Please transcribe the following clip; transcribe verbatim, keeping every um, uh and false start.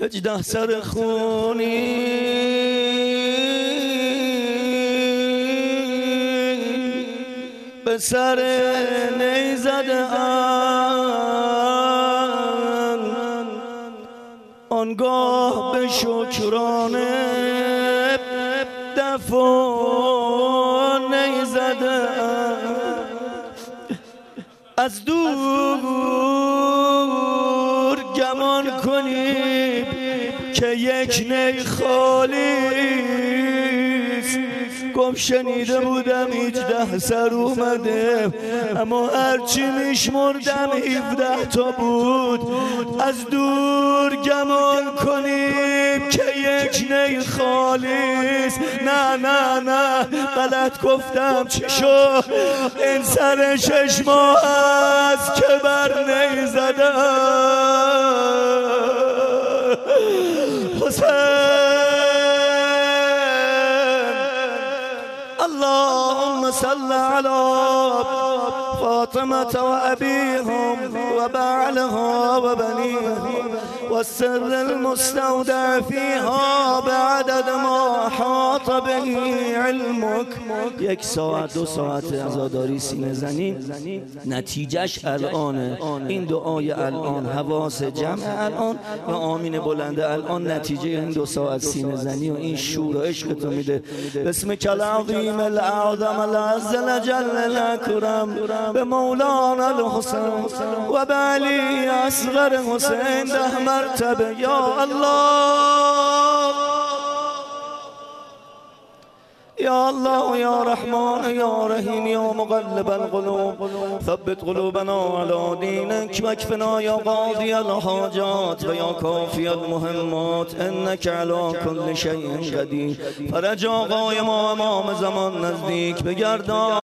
هجده سر خونی به سر نیزده اند، آنگاه به شکرانه دف و نیزده اند. از دور گمان کنید که یک نی خالیست. گفت شنیده بودم هجده سر اومده، اما هرچی میشمردم هفده تا بود. از دور گمان کنید که یک نی خالیست. نه نه نه غلط گفتم. چی شد؟ این سر شش ماه است که بر نی زده. حسین اللهم صل على فاطمة وأبيهم وبعلها وبنيها والسر المستودع فيها بعدد ما حاط به علمك. یک ساعت دو ساعت عزاداری سینه زنی، نتیجهش الانه. این دعای الان، حواس جمع الان و آمین بلنده الان، نتیجه این دو ساعت سینه زنی و این شور و عشق تو میده. بسمک العظیم الاعظم العز الجل الاکرم به مولانا الحسین و به علی اصغر حسین ده مرتبه. یا الله یا الله یا رحمان یا رحیم یا مقلب القلوب ثبت قلوبنا على دینک واکفنا یا قاضی الحاجات و یا کافی المهمات انک علی کل شیء قدیر. فرج آقای ما امام زمان نزدیک بگردان.